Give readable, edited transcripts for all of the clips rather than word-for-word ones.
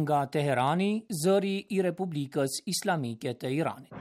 nga Teherani, zëri I Republikës Islamike të Iranit.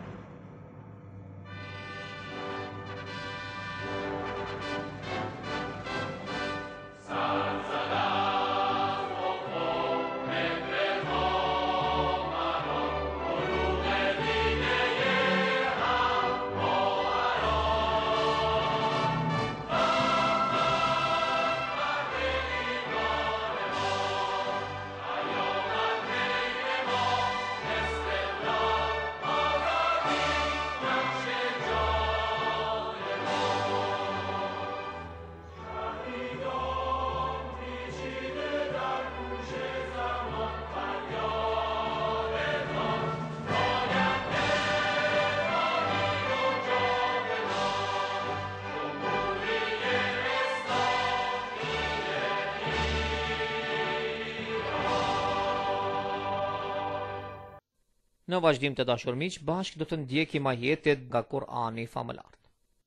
Në vazhdim të dashur miq, bashkë do të ndjekim ajetet nga Kur'ani famëlar.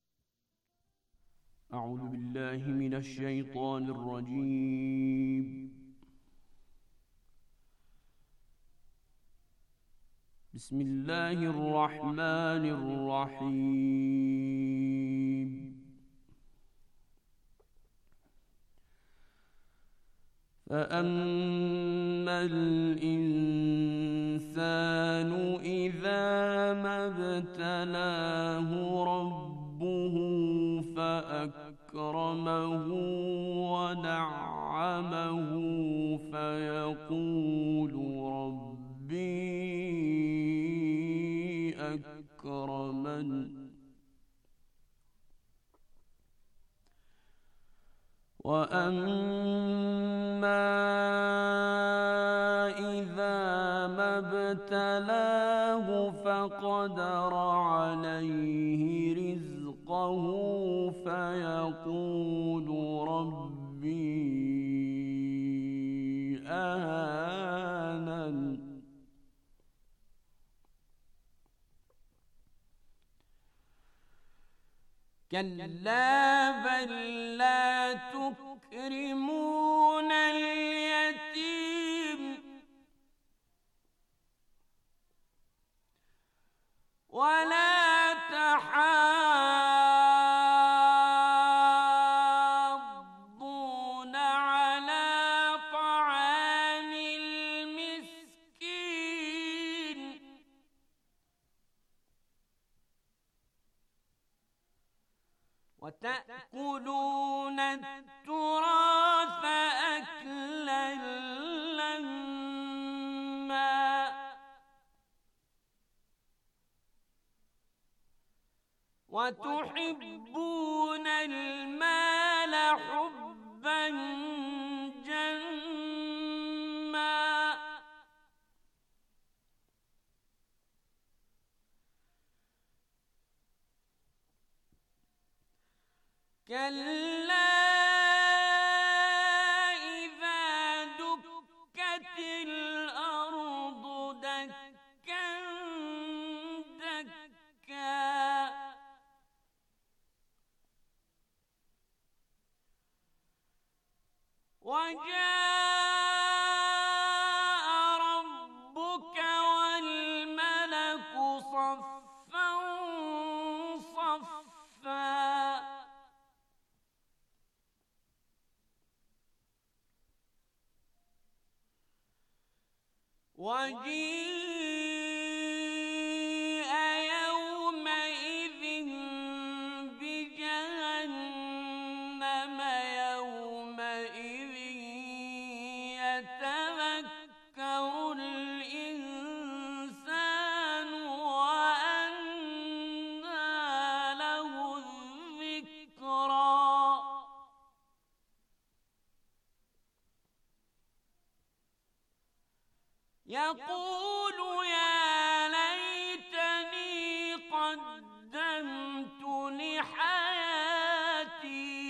A'udhu billahi minash shaitanir rajim. Bismillahir rahmanir rahim. فأما الإنسان إذا ما ابتلاه ربه فأكرمه ونعمه فيقول ربي أكرمن وأما إذا ما ابتلاه فقدر عليه رزقه فيقول ربي أهانن كلا بل لا تكرمون اليتيم ولا تحاضون على طعام المسكين وتأكلون التراث أكلا لما وتحبون المال حبا جما كلا إذا دكت الأرض دكا دكا وجاء ربك والملك صفا صفا وجيء يومئذ بجهنم يومئذ يتذكر الإنسان وأنى له الذكرى يقول يا ليتني قدمت لحياتي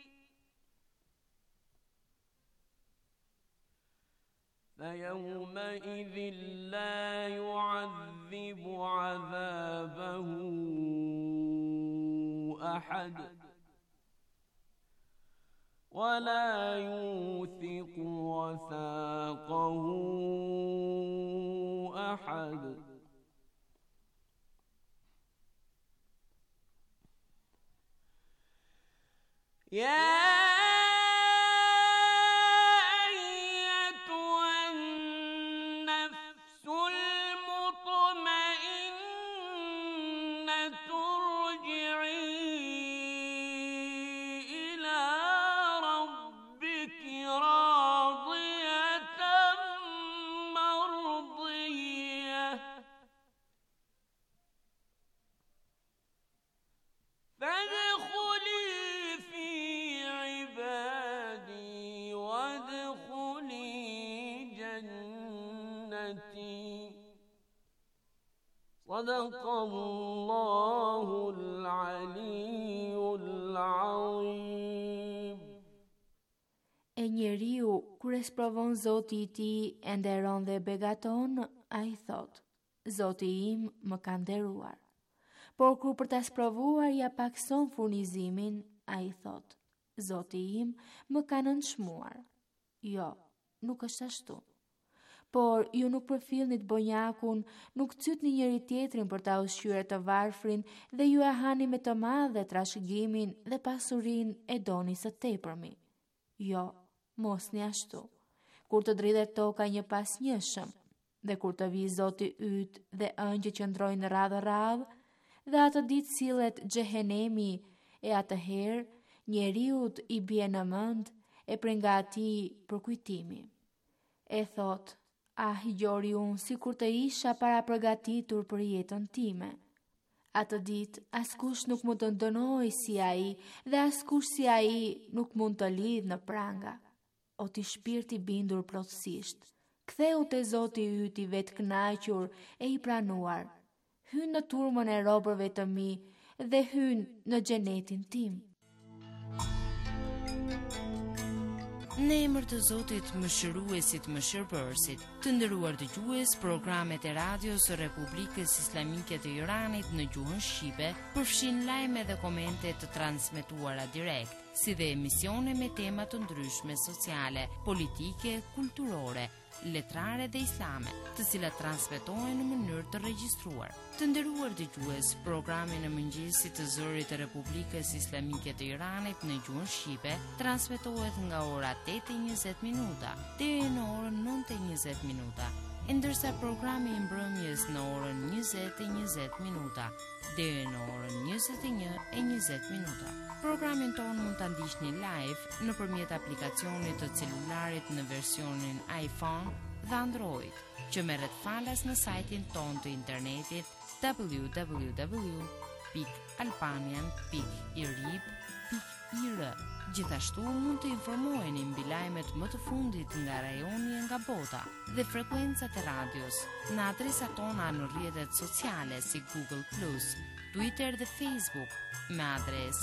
فيومئذ لا يعذب عذابه أحد ولا يوثق وثاقه أحد. يا صدق الله العلي العظيم. E njeriu, kur e sprovon Zoti i tij e nderon dhe begaton, ai thot: Zoti im më ka nderuar. Por kur për ta sprovuar ja pakson furnizimin, ai thot: Zoti im më ka nënçmuar. Jo, nuk është ashtu. Por ju nuk përfillni të bonjakun, nuk cytni njëri tjetrin për ta ushqyer të varfrin dhe ju e hani me të madhe trashëgimin dhe pasurinë e doni së tepërmi. Jo, mos një ashtu. Kur të dridhet toka një pas njëshëm, dhe kur të vi Zoti yt dhe ëngjë që ndrojnë radhë, dhe atë ditë sillet xhehenemi, e atëherë njeriut i bie në mend e prej nga atij për kujtimi. E thot: Ah, gjori unë si kur të isha para përgatitur për jetën time. Atë ditë, askush nuk mund të ndënoj si ai dhe askush si ai nuk mund të lidh në pranga. O ti shpirti bindur plotësisht, ktheu te Zoti yt i vetkënaqur e i pranuar. Hyn në turmën e robërve të mi dhe hyn në xhenetin tim. Në emër të Zotit Mëshiruesit Mëshirbërësit, të nderuar dëgjues, programet e radios së Republikës Islamike të Iranit në gjuhën shqipe përfshin lajme dhe komente të transmetuara direkt, si dhe emisione me tema të ndryshme sociale, politike, kulturore, letrare dhe islame, të cilat transmetohen në mënyrë të regjistruar. Të nderuar dëgjues, programi në mëngjesit të zërit të Republikës Islamike të Iranit në gjuhën shqipe transmetohet nga ora 8:20 minuta deri në orën 9:20 minuta, ndërsa programi i mbrëmjes në orën 20:20 minuta deri në orën 21:20 minuta. Programin tonë mund ta ndiqni live nëpërmjet aplikacionit të celularit në versionin iPhone dhe Android, që merret falas në sajtin tonë të internetit www.albanian.irib.ir. Gjithashtu mund të informoheni mbi lajmet më të fundit nga rajoni e nga bota dhe frekuencat e radios në adresat tona në rrjetet sociale si Google+, Twitter dhe Facebook me adresë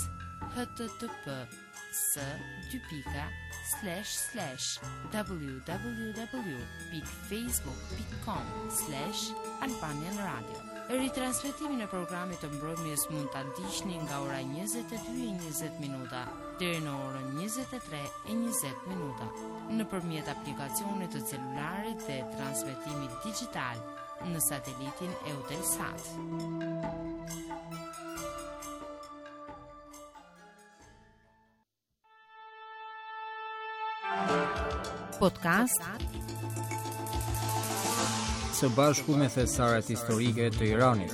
http://www.facebook.com/Albanian Radio. Ritransmetimin e programit të mbrëmjes mund ta ndiqni nga ora 22:20 minuta deri në orën 23:20 minuta nëpërmjet aplikacionit të celularit dhe transmetimit digital në satelitin Eutelsat. Podcast së bashku me thesaret historike të Iranit.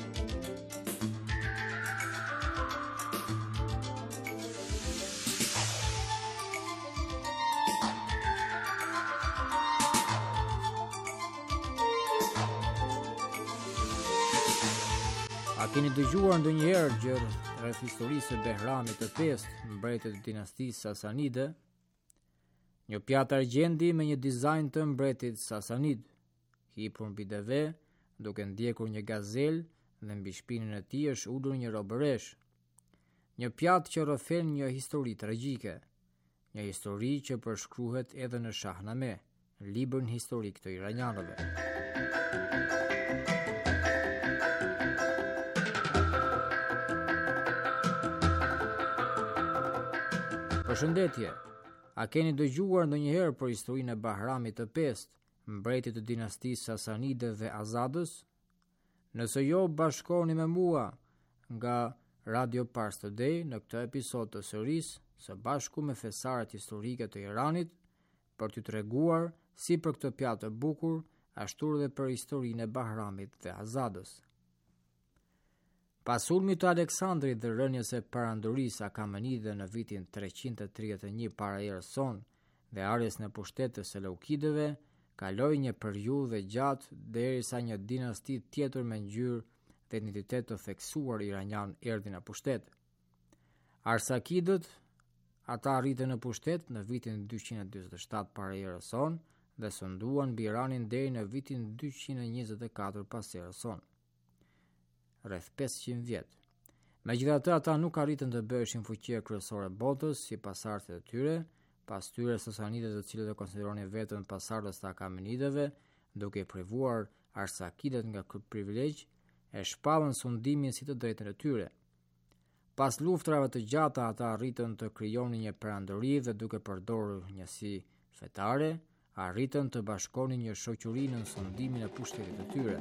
A keni dëgjuar ndonjëherë gjë rreth historisë së Behramit të pestë, mbretët e dinastisë Sasanide? Një pjatë argjendi me një dizajn të mbretit Sasanid, hipur mbi deve, duke ndjekur një gazel dhe mbi shpinën e tij është ulur një robëresh. Një pjatë që rrëfen një histori tragjike, një histori që përshkruhet edhe në Shahname, librin historik të iranianëve. Përshëndetje. A keni dëgjuar ndonjëherë për historinë e Bahramit të pestë, mbretit të dinastisë Sasanide dhe Azadës? Nëse jo, bashkoni me mua nga Radio Pars Today në këtë episod të sërisë së bashku me thesaret historike të Iranit për t'ju treguar si për këtë pjatë të bukur, ashtu edhe për historinë e Bahramit dhe Azadës. Pas sulmit të Aleksandrit dhe rënjes së perandorisë Akamenide në vitin 331 para erës sonë dhe ardhes në pushtet të Seleukidëve, kaloi një periudhë gjatë derisa një dinasti tjetër me ngjyrë dhe identitet të theksuar iranian erdhi në pushtet. Arsakidët, ata arritën në pushtet në vitin 247 para erës sonë dhe sunduan mbi Iranin deri në vitin 224 pas erës sonë, rreth 500 vjet. Megjithatë, ata nuk arritën të bëheshin fuqia kryesore e botës si pasardhët e tyre, pas tyre Sasanidët, të cilët e konsideronin veten pasardhës të Akamenidëve, duke i privuar Arsakidët nga ky privilegj, e shpallën sundimin si të drejtën e tyre. Pas luftrave të gjata, ata arritën të krijonin një perandori dhe duke përdorur njësi fetare, arritën të bashkonin një shoqëri në sundimin e pushtetit të tyre.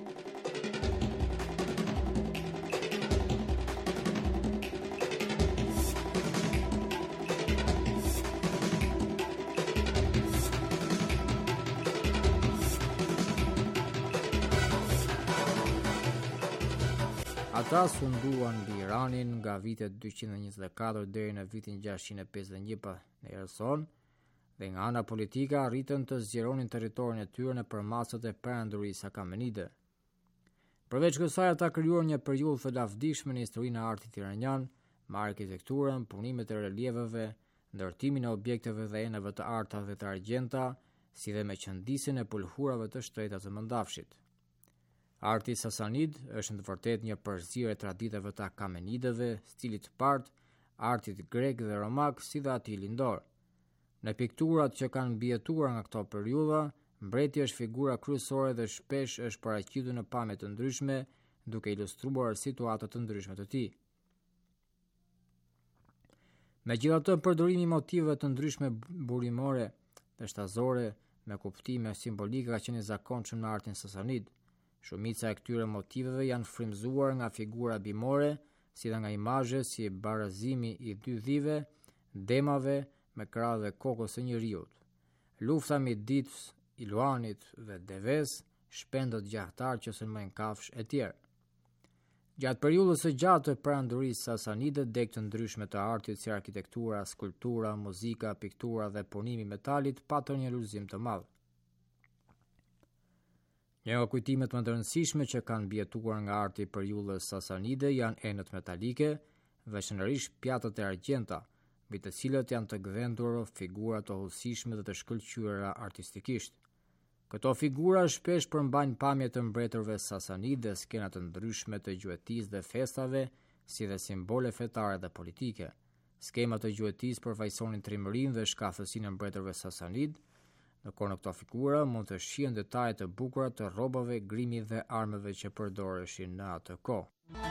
Ata sunduan mbi Iranin nga vitet 224 deri në vitin 651 pas erës sonë dhe nga ana politike arritën të zgjeronin territorin e tyre në përmasat e perandorisë Akamenide. Përveç kësaj, ata krijuan një periudhë të lavdishme në historinë e artit iranian, me arkitekturën, punimet e relieveve, ndërtimin e objekteve dhe enave të arta dhe të argjenta, si dhe me qëndisjen e pulhurave të shtrenjta të mëndafshit. Arti Sasanid është në të vërtetë një përzierje e traditave të Akamenidëve, stilit part, artit grek dhe romak, si dhe atij lindor. Në pikturat që kanë mbijetuar nga këto periudha, mbreti është figura kryesore dhe shpesh është paraqitur në pamje të ndryshme, duke ilustruar situata të ndryshme të tij. Megjithatë, përdorimi i motiveve të ndryshme burimore dhe shtazore me kuptime simbolike ka qenë i zakonshëm në artin Sasanid. Shumica e këtyre motiveve janë frymzuar nga figura bimore, si dhe nga imazhe si barazimi i dy dhive, demave me krahë dhe kokës së njeriut, lufta midis Iluanit dhe deves, shpendët gjahtar që sulmojnë kafsh e tjerë. Gjatë periudhës së gjatë të perandorisë Sasanide, degë të ndryshme të artit si arkitektura, skulptura, muzika, piktura dhe punimi i metalit patën një lulëzim të madh. Një nga kujtimet më të rëndësishme që kanë mbijetuar nga arti i periudhës Sasanide janë enët metalike, veçanërisht pjatët e argjenta, mbi të cilët janë të gdhendur figura të hollësishme dhe të shkëlqyera artistikisht. Këto figura shpesh përmbajnë pamje të mbretërve Sasanid dhe skena të ndryshme të gjuetisë dhe festave, si dhe simbole fetare dhe politike. Skemat të gjuetisë përfaqësonin trimërinë dhe shkathësinë e mbretërve Sasanid. Në këto figura mund të shihen detaje të bukura të rrobave, grimit dhe armëve që përdoreshin në atë kohë.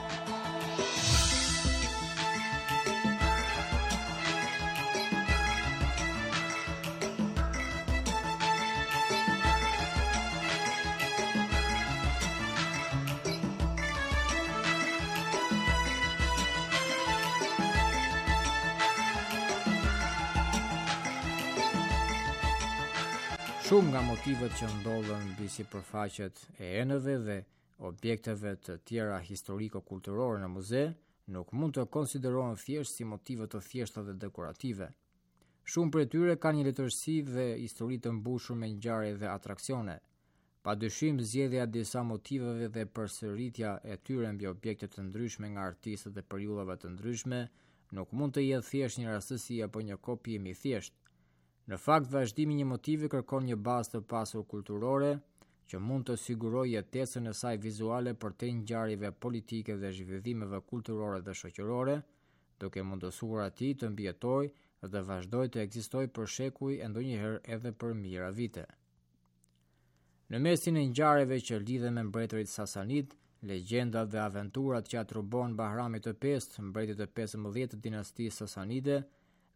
Shumë nga motivet që ndodhen mbi sipërfaqet e enëve dhe objekteve të tjera historiko-kulturore në muze nuk mund të konsiderohen thjesht si motive të thjeshta dhe dekorative. Shumë prej tyre kanë një letërsi dhe histori të mbushur me ngjarje dhe atraksione. Padyshim, zgjedhja e disa motiveve dhe përsëritja e tyre mbi objekte të ndryshme nga artistët e periudhave të ndryshme nuk mund të jetë thjesht një rastësi apo një kopjim i thjeshtë. Në fakt, vazhdimi një motivi kërkon një bazë të pasur kulturore që mund të sigurojë jetesën e saj vizuale përtej ngjarjeve politike dhe zhvillimeve kulturore dhe shoqërore, duke mundësuar atij të mbijetojë dhe të vazhdojë të ekzistojë për shekuj e ndonjëherë edhe për mijëra vite. Në mesin e ngjarjeve që lidhen me mbretërit Sasanid, legjendat dhe aventurat që atribojnë Bahramit të pestë, mbretit të 15 të dinastisë Sasanide,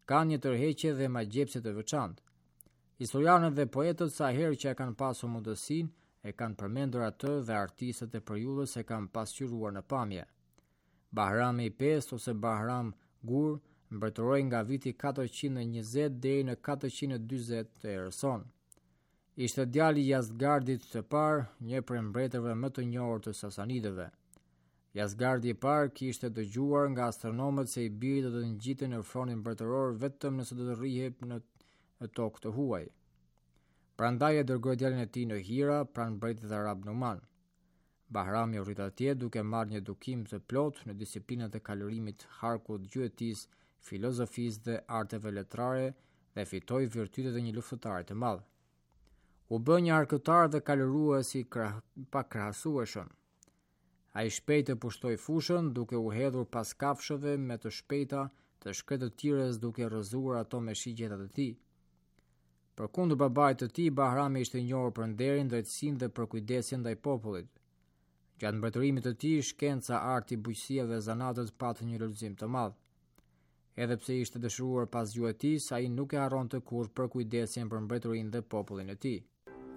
kanë një tërheqje dhe magjepse të veçantë. Historianët dhe poetët sa herë që e kanë pasur mundësinë e kanë përmendur atë dhe artistët e periudhës e kanë pasqyruar në pamje. Bahrami V ose Bahram Gur mbretëroi nga viti 420 deri në 440 të erës sonë. Ishte djali i Yazdgardit të parë, një prej mbretërve më të njohur të Sasanidëve. Yazdgardi i parë kishte dëgjuar nga astronomët se i biri do të ngjitej në fronin mbretëror vetëm nëse do të rrihej në tokë të huaj. Prandaj e dërgoi djalin e tij në Hira, pranë mbretit arab Numan. Bahrami u rrit atje duke marrë një edukim të plotë në disiplinat e kalorimit, harkut, gjuetisë, filozofisë dhe arteve letrare dhe fitoi virtytet e një luftëtari të madh. U bë një arkëtar dhe kalorues i pakrahasueshëm. Ai shpejt e pushtoi fushën duke u hedhur pas kafshëve me të shpejta të shkretë të tires duke rrëzuar ato me shigjetat e tij. Përkundër babait të tij, Bahrami ishte i njohur për nderin, drejtësinë dhe përkujdesjen ndaj popullit. Gjatë mbretërimit të tij, shkenca, arti, bujqësia dhe zanatët patën një lulëzim të madh. Edhe pse ishte dëshiruar pas gjuetisë, ai nuk e harronte kurrë përkujdesjen për mbretërinë dhe popullin e tij.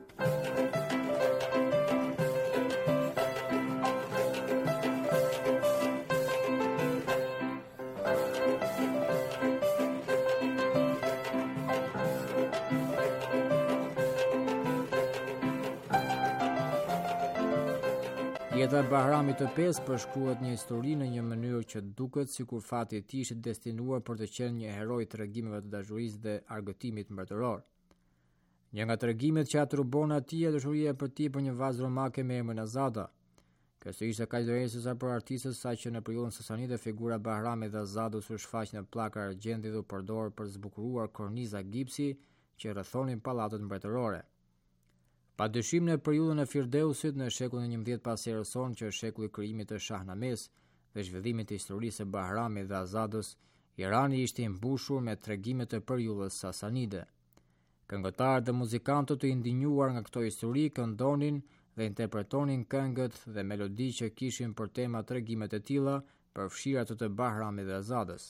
Jeta e Bahramit të pestë përshkruhet një histori në një mënyrë që duket sikur fati i tij ishte destinuar për të qenë një heroi i tregimeve të dashurisë dhe argëtimit mbretëror. Një nga tregimet që atribon atij është dashuria për tij për një vajzë romake me emrin Azada. Kjo ishte kaq dorëse sa për artistët, saqë në periudhën sasanide figura e Bahramit dhe Azados u shfaq në pllaka argjendi dhe u përdor për të zbukuruar korniza gipsi që rrethonin pallatet mbretërore. Pa dyshim në periudhën e Firdeusit në shekullin 11 pas erës sonë, që është shekulli i krijimit të Shahnames dhe zhvillimit të historisë së Bahramit dhe Azados, Irani ishte i mbushur me tregime të periudhës sasanide. Këngëtarët dhe muzikantët të indinjuar nga këto histori këndonin dhe interpretonin këngët dhe melodi që kishin për tema tregimet e tilla, përfshirë ato të Bahramit dhe Azados.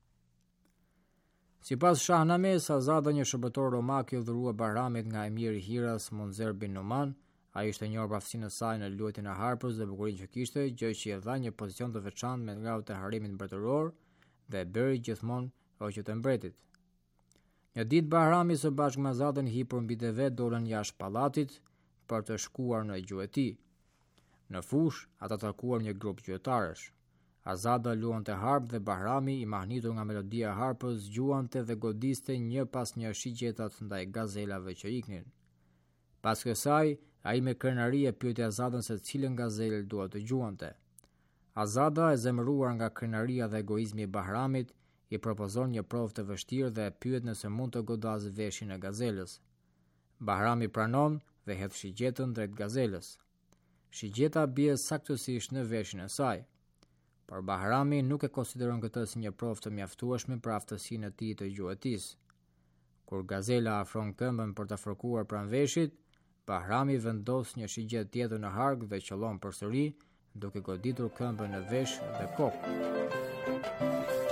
Sipas Shahnames, Azada, një shërbëtor romak, i udhërua Bahramit nga emiri i Hiras Munzer bin Numan. Ai ishte njohur për aftësinë e saj në luajtjen e harpës dhe bukurinë që kishte, gjë që i dha një pozicion të veçantë me gravet e haremit mbretëror dhe e bëri gjithmonë roqet e mbretit. Një ditë Bahrami së bashku me Azadën hipur mbi deve dolën jashtë pallatit për të shkuar në gjueti. Në fushë ata takuan një grup gjuetarësh. Azada luante harpë dhe Bahrami, i mahnitur nga melodia e harpës, zgjuante dhe godiste një pas një shigjetat ndaj gazelave që iknin. Pas kësaj, ai me krenari e pyeti Azadën se cilën gazel duhet të gjuante. Azada, e zemëruar nga krenaria dhe egoizmi i Bahramit, i propozon një provë të vështirë dhe e pyet nëse mund të godasë veshin e gazelës. Bahrami pranon dhe hedh shigjetën drejt gazelës. Shigjeta bie saktësisht në veshin e saj. Por Bahrami nuk e konsideron këtë si një provë të mjaftueshme për aftësinë e tij të gjuetisë. Kur gazela afron këmbën për të fërkuar pranë veshit, Bahrami vendos një shigjet tjetër në hark dhe qëllon përsëri, duke goditur këmbën në vesh dhe kokë.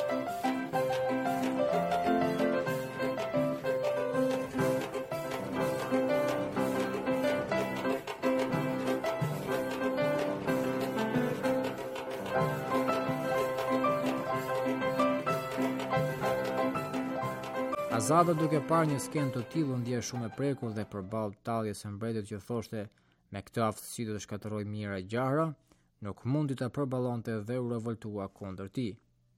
Azada, duke parë një skenë të tillë, u ndje shumë e prekur dhe përballë talljes së mbretit që thoshte me këtë aftësi do të shkatërroj mira e gjahra, nuk mundi ta përballonte dhe u revoltua kundër tij.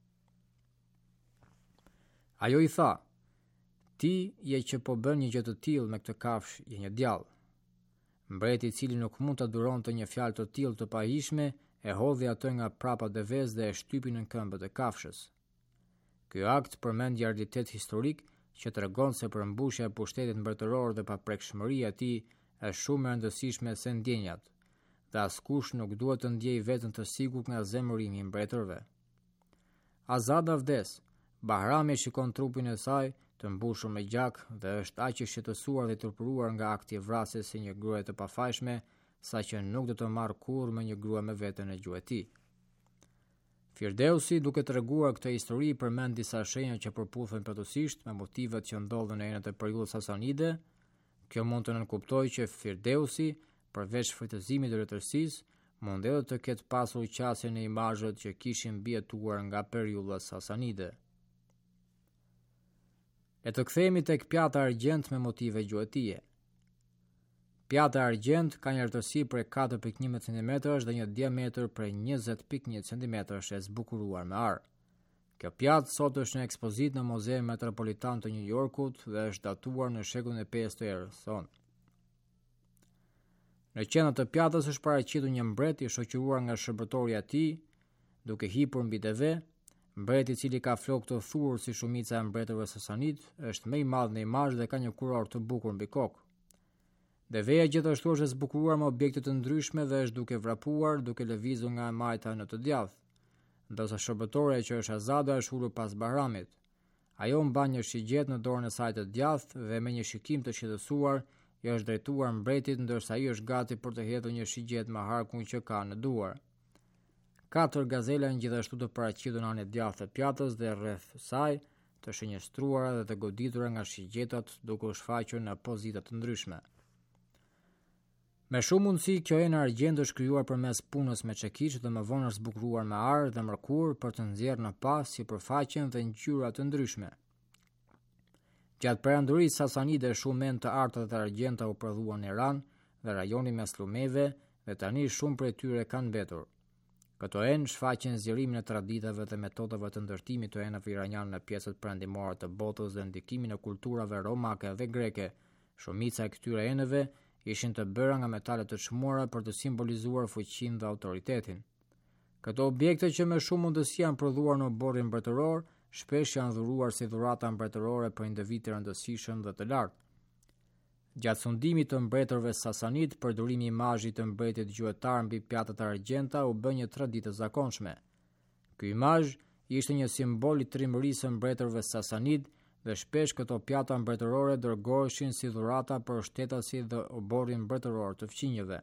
Ajo i tha: "Ti je që po bën një gjë të tillë me këtë kafsh, je një djall." Mbreti, i cili nuk mund ta duronte një fjalë të tillë të pahishme, e hodhi atë nga prapa devës dhe e shtypi në këmbët e kafshës. Ky akt përmend një realitet historik që tregon se përmbushja e pushtetit mbretëror dhe paprekshmëria e tij është shumë e rëndësishme se ndjenjat, dhe askush nuk duhet të ndjejë veten të sigurt nga zemërimi i mbretërve. Azada vdes. Bahrami shikon trupin e saj të mbushur me gjak dhe është aq i shqetësuar dhe turpëruar nga akti i vrasjes si një grua të pafajshme, saqë nuk do të marrë kurrë me një grua me veten e gjuhë e tij. Firdeusi, duke treguar këtë histori, përmend disa shenja që përputhen plotësisht me motivet që ndodhen në enët e periudhës sasanide. Kjo mund të nënkuptojë që Firdeusi, përveç frytëzimit të letërsisë, mund edhe të ketë pasur qasje në imazhet që kishin mbijetuar nga periudha sasanide. Le të kthehemi tek pjata argjend me motive gjuetie. Pjata argjend ka një ertësi prej 4.11 cm dhe një diametër prej 20.1 cm e zbukuruar me ar. Kjo pjatë sot është në ekspozit në Muzeun Metropolitan të New Yorkut dhe është datuar në shekullin e 5 të erës sonë. Në qendër të pjatës është paraqitur një mbret i shoqëruar nga shërbëtori i tij, duke hipur mbi deve. Mbreti i cili ka flokë të thurur si shumica e mbretërve sasanid, është më i madh në imazh dhe ka një kuror të bukur mbi kokë. Deveja gjithashtu është zbukuruar me objekte të ndryshme dhe është duke vrapuar, duke lëvizur nga e majta në të djathtë, ndërsa shërbëtoreja që është Azada është ulur pas Bahramit. Ajo mban një shigjet në dorën e saj të djathtë dhe me një shikim të shqetësuar i është drejtuar mbretit, ndërsa ai është gati për të hedhur një shigjet me harkun që ka në duar. 4 gazela janë gjithashtu të paraqitur në anën e djathtë të pjatës dhe rreth saj, të shënjestruara dhe të goditura nga shigjetat, duke u shfaqur në pozita të ndryshme. Me shumë mundësi, kjo enë argjend është krijuar përmes punës me çekiç dhe më vonë është zbukuruar me ar dhe mërkur për të nxjerrë në pas sipërfaqen dhe ngjyra të ndryshme. Gjatë perandorisë sasanide shumë enë të arta dhe të argjendta u prodhuan në Iran dhe rajoni mes lumeve dhe tani shumë prej tyre kanë mbetur. Këto enë shfaqen zgjerimin e traditave dhe metodave të ndërtimit të enëve iraniane në pjesët perëndimore të botës dhe ndikimin e kulturave romake dhe greke. Shumica e këtyre enëve ishin të bëra nga metale të çmuara për të simbolizuar fuqinë dhe autoritetin. Këto objekte që me shumë mundësi janë prodhuar në oborrin mbretëror, shpesh janë dhuruar si dhurata mbretërore për individ të rëndësishëm dhe të lartë. Gjatë sundimit të mbretërve sasanid, përdorimi i imazhit të mbretit gjuetar mbi pjatat e argjendta u bë një traditë e zakonshme. Ky imazh ishte një simbol i trimërisë së mbretërve sasanid dhe shpesh këto pjata mbretërore dërgoheshin si dhurata për shtetasi dhe oborrin mbretëror të fqinjëve.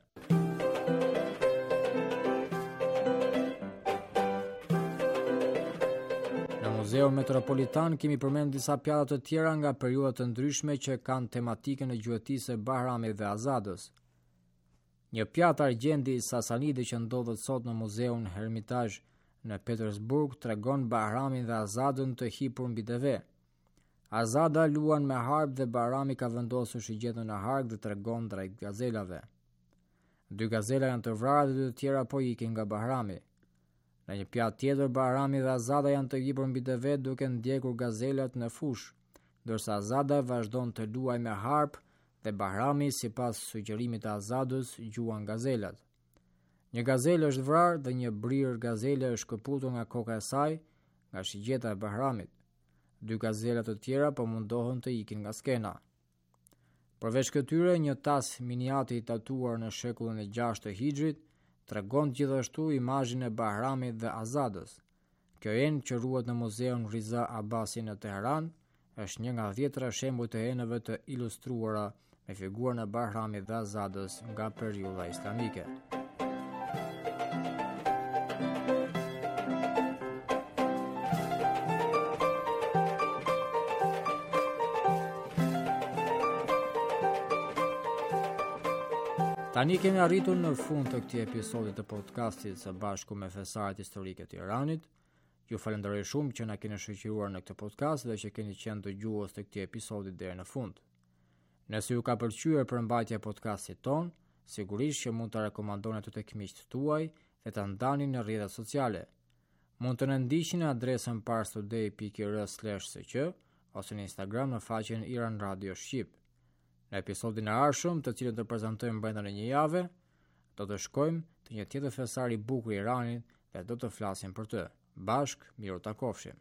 Në Muzeun Metropolitan kemi përmendur disa pjata të tjera nga periudha të ndryshme që kanë tematikën e gjuetisë së Bahramit dhe Azadës. Një pjatë argjendi sasanide që ndodhet sot në Muzeun Hermitage në Petersburg tregon Bahramin dhe Azadën të hipur mbi deve. Azada luan me harp dhe Bahrami ka vendosur shigjetën në hark dhe tregon drejt gazelave. 2 gazela janë të vrarë dhe 2 të tjera po ikin nga Bahrami. Në një pjatë tjetër, Bahrami dhe Azada janë të hipur mbi deve duke ndjekur gazelat në fush, ndërsa Azada vazhdon të luajë me harp dhe Bahrami, sipas sugjerimit të Azadës, gjuan gazelat. Një gazelë është vrarë dhe një brirë gazele është shkëputur nga koka e saj nga shigjeta e Bahramit. 2 gazelat të tjera po mundohen të ikin nga skena. Përveç këtyre, një tas miniati i tatuar në shekullin e 6 të Hijrit tregon gjithashtu imazhin e Bahramit dhe Azadës. Kjo enë që ruhet në Muzeun Riza Abbasi në Teheran është një nga 10 shembuj të enëve të ilustruara me figurën e Bahramit dhe Azadës nga periudha islamike. Tani kemi arritur në fund të këtij episodi të podcastit së bashku me fesaret historike të Iranit. Ju falenderoj shumë që na keni shoqëruar në këtë podcast dhe që keni qenë dëgjues të këtij episodi deri në fund. Nëse ju ka pëlqyer përmbajtja e podcastit ton, sigurisht që mund ta rekomandoni atë tek miqtë tuaj dhe ta ndani në rrjetet sociale. Mund të na ndiqni në adresën parstoday.ir/sq ose në Instagram në faqen Iran Radio Shqip. Në episodin e ardhshëm, të cilën të prezantojmë brenda në një jave, do të shkojmë te një tjetër fesar i bukur i Iranit dhe do të flasim për të. Bashk, miru takofshim.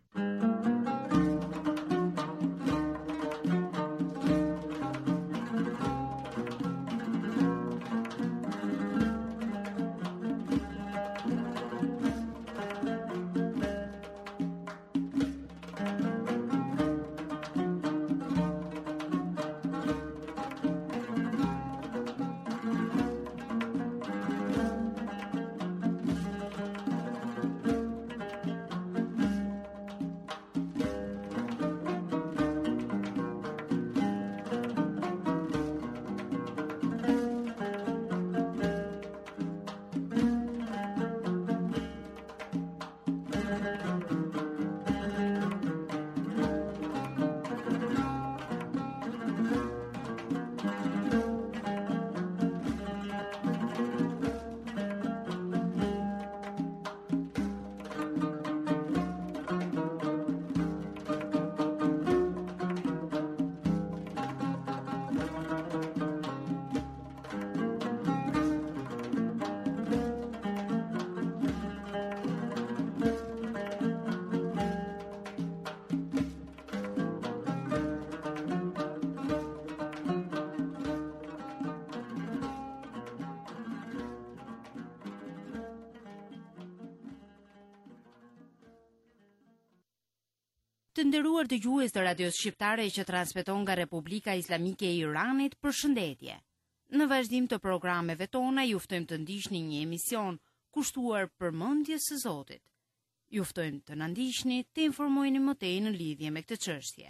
Të nderuar dëgjues të radios shqiptare që transmeton nga Republika Islamike e Iranit, përshëndetje. Në vazhdim të programeve tona ju ftojmë të ndiqni një emision kushtuar përmendjes së Zotit. Ju ftojmë të na ndiqni, të informoheni më tej në lidhje me këtë çështje.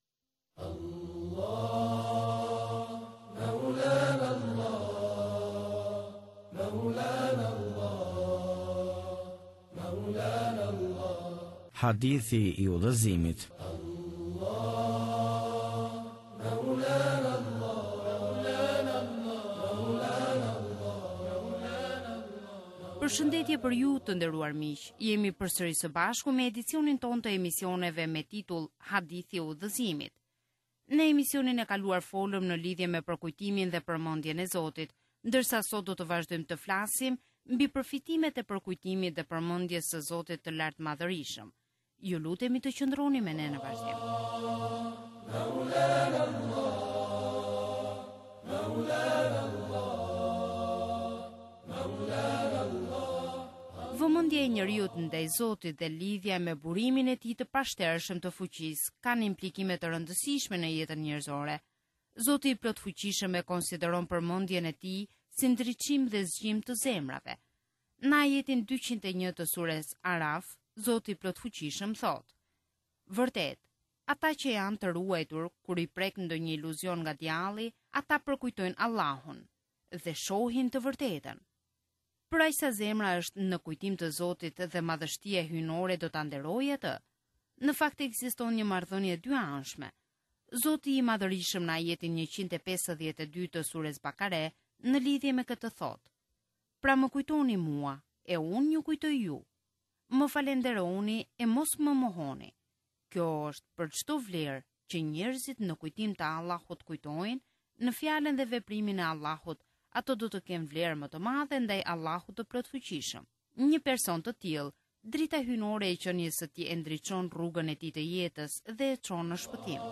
Hadithi i udhëzimit. Përshëndetje për ju të nderuar miq. Jemi përsëri së bashku me edicionin ton të emisioneve me titull Hadithi i udhëzimit. Në emisionin e kaluar folëm në lidhje me përkujtimin dhe përmendjen e Zotit, ndërsa sot do të vazhdojmë të flasim mbi përfitimet e përkujtimit dhe përmendjes së Zotit të lartë madhërisëm. Ju lutemi të qëndroni me ne në vazhdim. Vëmendja e njeriut ndaj Zotit dhe lidhja me burimin e tij të pashtershëm të fuqisë kanë implikime të rëndësishme në jetën njerëzore. Zoti i plot fuqishëm e konsideron përmendjen e tij si ndriçim dhe zgjim të zemrave. Në ajetin 201 të sures Araf, Zoti i plot fuqishëm thot: Vërtet, ata që janë të ruajtur kur i prek ndonjë iluzion nga djalli, ata përkujtojnë Allahun dhe shohin të vërtetën. Për aq sa zemra është në kujtim të Zotit dhe madhështia hyjnore do ta nderojë atë. Në fakt ekziston një marrëdhënie dyanshme. Zoti i madhërisëm në ajetin 152 të sures Bakare në lidhje me këtë thot: Pra më kujtoni mua, e unë ju kujtoj ju. Më falenderoni e mos më mohoni. Kjo është për çdo vlerë që njerëzit në kujtim të Allahut kujtojnë, në fjalën dhe veprimin e Allahut, ato do të kenë vlerë më të madhe ndaj Allahut të plotfuqishëm. Një person të tillë, drita hyjnore e qenies së tij e ndriçon rrugën e tij të jetës dhe e çon në shpëtim.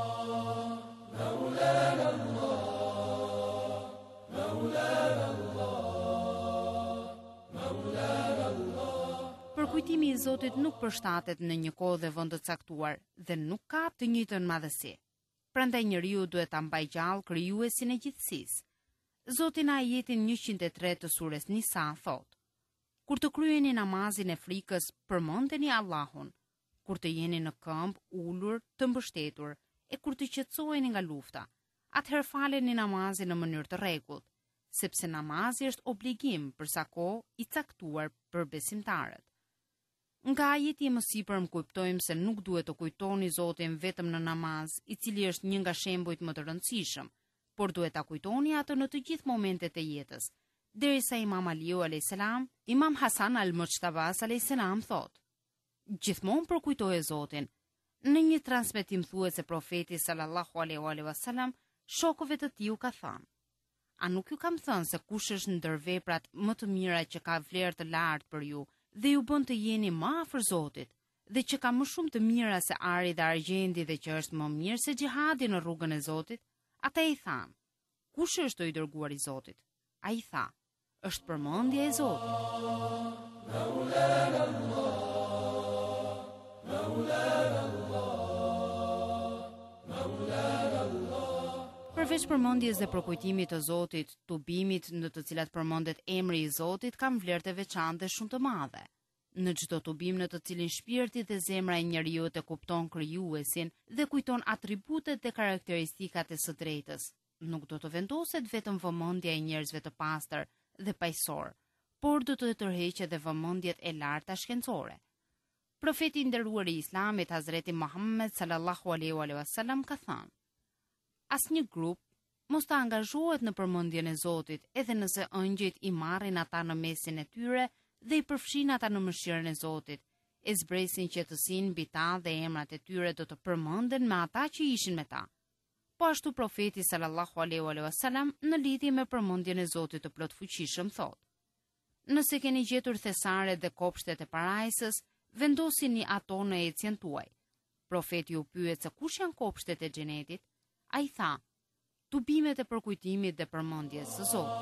Përkujtimi i Zotit nuk përshtatet në një kohë dhe vend të caktuar dhe nuk ka të njëjtën madhësi. Prandaj njeriu duhet ta mbajë gjallë krijuesin e gjithësisë. Zoti në ajetin 103 të sures Nisa thot: Kur të kryeni namazin e frikës, përmendeni Allahun. Kur të jeni në këmbë, ulur, të mbështetur, e kur të qetësoheni nga lufta, atëherë faleni namazin në mënyrë të rregullt, sepse namazi është obligim për sa kohë i caktuar për besimtarët. Nga ajeti më sipër kuptojmë se nuk duhet të kujtoni Zotin vetëm në namaz, i cili është një nga shembujt më të rëndësishëm, por duhet ta kujtoni atë në të gjithë momentet e jetës. Derisa Imam Aliu a.s., Imam Hasan al-Mujtaba a.s. thot: Gjithmonë përkujtoje Zotin. Në një transmetim thuhet se profeti sallallahu alaihi wasallam shokëve të tij u ka thënë: A nuk ju kam thënë se kush është ndër veprat më të mira që ka vlerë të lartë për ju dhe ju bën të jeni më afër Zotit, dhe që ka më shumë të mira se ari dhe argjendi dhe që është më mirë se xhihadi në rrugën e Zotit? Ata i thanë: Kush është i dërguar i Zotit? Ai tha: Është përmendja e Zotit. Përveç përmendjes dhe përkujtimit të Zotit, tubimit në të cilat përmendet emri i Zotit kanë vlerë të veçantë dhe shumë të madhe. Në çdo tubim në të cilin shpirti dhe zemra e njeriu të kupton krijuesin dhe kujton atributet dhe karakteristikat e së drejtës, nuk do të vendoset vetëm vëmendja e njerëzve të pastër dhe paqësor, por do të tërheqet edhe vëmendjet e larta shkencore. Profeti i nderuar i Islamit Hazreti Muhammed sallallahu alaihi wasallam ka thënë: Asnjë grup mos të angazhohet në përmendjen e Zotit, edhe nëse ëngjëjt i marrin ata në mesin e tyre dhe i përfshin ata në mëshirën e Zotit, e zbresin qetësinë mbi ta dhe emrat e tyre do të përmenden me ata që ishin me ta. Po ashtu profeti sallallahu alaihi wasallam në lidhje me përmendjen e Zotit të plotfuqishëm thot: Nëse keni gjetur thesaret dhe kopshtet e parajsës, vendosini ato në ecjen tuaj. Profeti u pyet se kush janë kopshtet e xhenetit? Ai tha: Tubimet e përkujtimit dhe përmendjes së Zotit.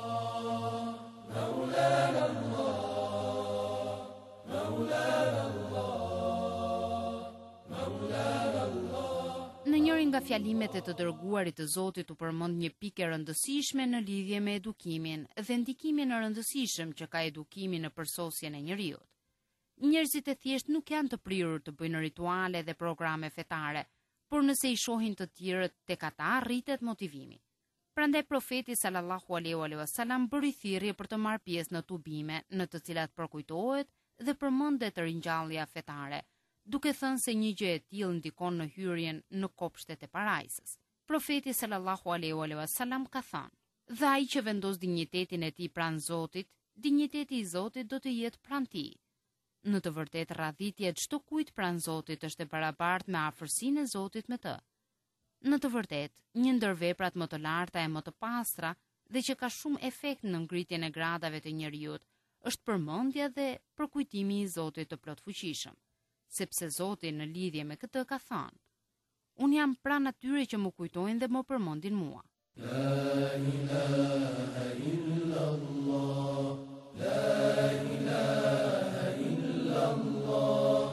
nga fjalimet e të dërguarit të Zotit u përmend një pikë e rëndësishme në lidhje me edukimin dhe ndikimin e rëndësishëm që ka edukimi në përsosjen e njeriut. Njerëzit e thjesht nuk janë të prirur të bëjnë rituale dhe programe fetare, por nëse i shohin të tjerët tek ata rritet motivimi. Prandaj profeti sallallahu alaihi wasallam bëri thirrje për të marrë pjesë në tubime në të cilat përkujtohet dhe përmendet ringjallja fetare, duke thënë se një gjë e tillë ndikon në hyrjen në kopshtet e parajsës. Profeti sallallahu alaihi wasallam ka thënë: "Dhe ai që vendos dinjitetin e tij pranë Zotit, dinjiteti i Zotit do të jetë pranë tij." Në të vërtetë, radhitja e çdo kujt pranë Zotit është e barabartë me afërsinë e Zotit me të. Në të vërtetë, një ndër veprat më të larta e më të pastra dhe që ka shumë efekt në ngritjen e gradave të njerëzit është përmendja dhe përkujtimi i Zotit të plotfuqishëm, sepse Zoti në lidhje me këtë ka thënë: "Unë jam pranë atyre që më kujtojnë dhe më përmendin mua." La ilaha illallah, la ilaha illallah.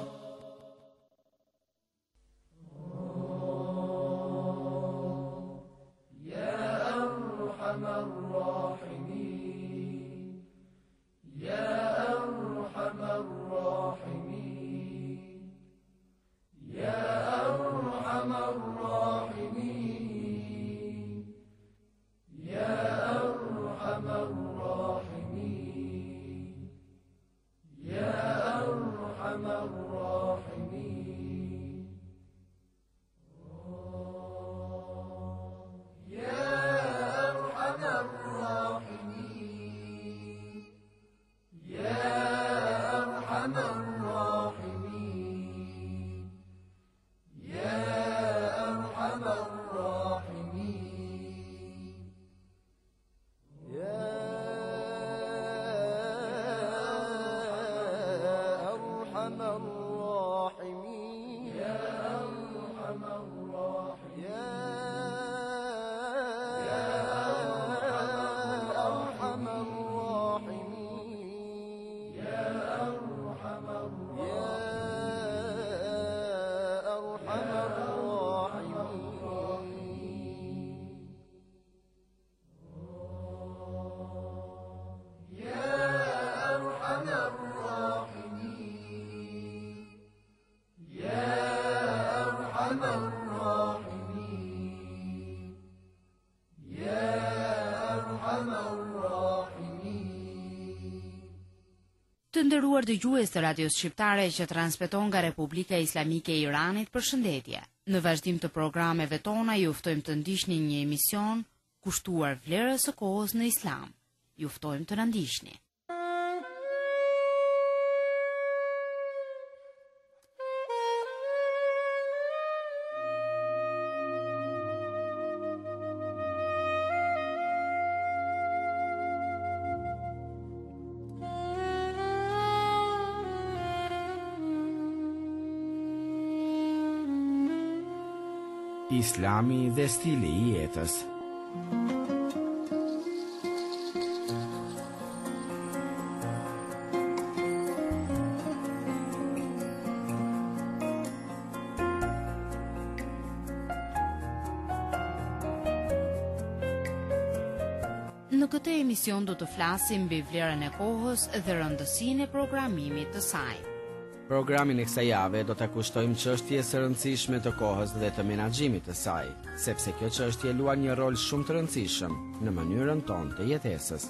Ya arhamar rahimin, ya arhamar rahimin, ya arhamar rahimin, ya arhamar rahimin, ya arhamar rahimin, ya arhamar rahimin, ya arhamar rahimin, ya arhamar rahimin, ya arhamar rahimin, ya arhamar rahimin, ya arhamar rahimin, ya arhamar Të nderuar dëgjues të radios shqiptare që transmeton nga Republika Islamike e Iranit, përshëndetje. Në vazhdim të programeve tona ju ftojmë të ndiqni një emision kushtuar vlerës së kohës në Islam. Ju ftojmë të na ndiqni. Islami dhe stili i jetës. Në këtë emision do të flasim mbi vlerën e kohës dhe rëndësinë e programimit të saj. Programin e kësaj jave do ta kushtojmë çështjes së rëndësishme të kohës dhe të menaxhimit të saj, sepse kjo çështje luan një rol shumë të rëndësishëm në mënyrën tonë të jetesës.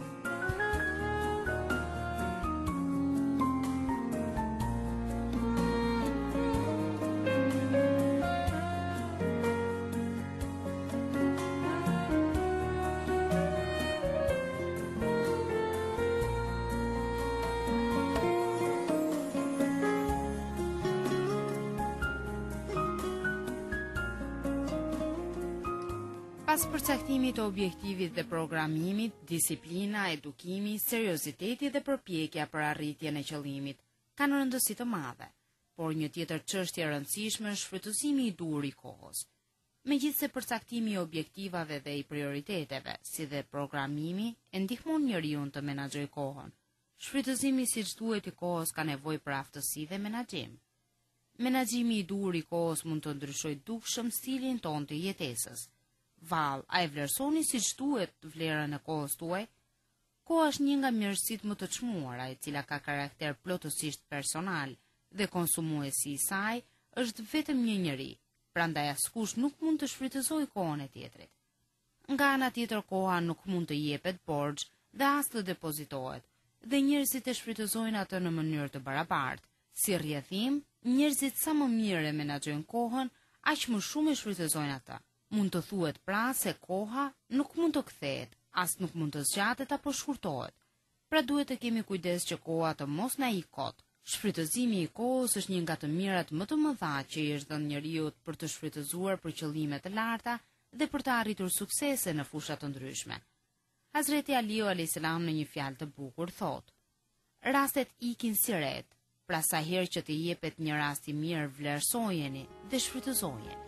Pas përcaktimit të objektivit dhe programimit, disiplina, edukimi, serioziteti dhe përpjekja për arritjen e qëllimit kanë rëndësi të madhe, por një tjetër çështje e rëndësishme është shfrytëzimi i duhur i kohës. Megjithse përcaktimi i objektivave dhe i prioriteteve, si dhe programimi, e ndihmon njeriu të menaxhojë kohën. Shfrytëzimi siç duhet i kohës ka nevojë për aftësi dhe menaxhim. Menaxhimi i duhur i kohës mund të ndryshojë dukshëm stilin tonë të jetesës. Vallë, a e vlerësoni siç duhet vlerën e kohës tuaj? Koha është një nga mirësitë më të çmuara, e cila ka karakter plotësisht personal dhe konsumuesi i saj është vetëm një njeri. Prandaj askush nuk mund të shfrytëzojë kohën e tjetrit. Nga ana tjetër, koha nuk mund të jepet borxh dhe as të depozitohet, dhe njerëzit e shfrytëzojnë atë në mënyrë të barabartë. Si rrjedhim, njerëzit sa më mirë e menaxhojnë kohën, aq më shumë e shfrytëzojnë atë. Mund të thuhet pra se koha nuk mund të kthehet, as nuk mund të zgjatet apo shkurtohet. Pra duhet të kemi kujdes që koha të mos na ikë kot. Shfrytëzimi i kohës është një nga të mirat më të mëdha që i është dhënë njeriu për të shfrytëzuar për qëllime të larta dhe për të arritur suksese në fusha të ndryshme. Hazreti Aliu a.s. në një fjalë të bukur thotë: rastet ikin si ret, pra sa herë që të jepet një rast i mirë, vlerësojeni dhe shfrytëzojeni.